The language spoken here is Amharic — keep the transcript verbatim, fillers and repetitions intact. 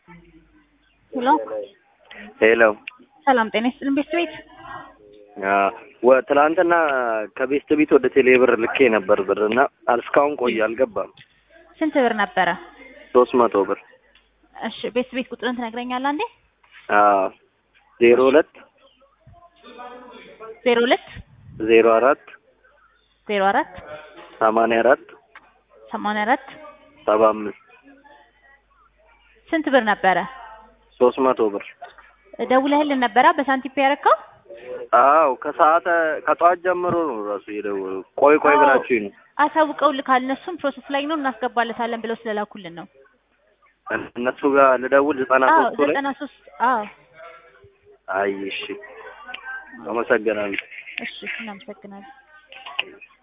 ሄሎ ሄሎ ሰላም ጤና ይስጥልኝ ቤስት ቤት። አዎ ትናንትና ከቤስት ቤት ወደ ቴሌብር ልኬ ነበር ብርና እስካሁን ቆይ አልገባም። ስንት ብር ነበረ? ሶስት መቶ ብር። እሺ ቤስት ቤት ቁጥርን ትነግረኛለህ አንዴ? አዎ ዜሮ ሁለት ዜሮ ሁለት ዜሮ አራት ዜሮ አራት ሰማንያ አራት ሰማንያ አራት ሰባ አምስት። ስንት ብር ነበረ? ሶስት መቶ ብር። ደውለህልን ነበረ በሳንቲም ያረካው? አዎ ከሰዓት ከጠዋት ጀምሮ ነው ራሱ የደወለው። ቆይ ቆይ ብላችሁኝ ነው። አሳውቀውልካል። እነሱም ፕሮሰስ ላይ ነው እናስገባለታለን ብለው ስለላኩልን ነው። እነሱ ጋር ልደውል ዘጠና ሶስት ላይ? ዘጠና ሶስት አዎ። አይ እሺ አመሰግናለሁ። እሺ እናመሰግናለን።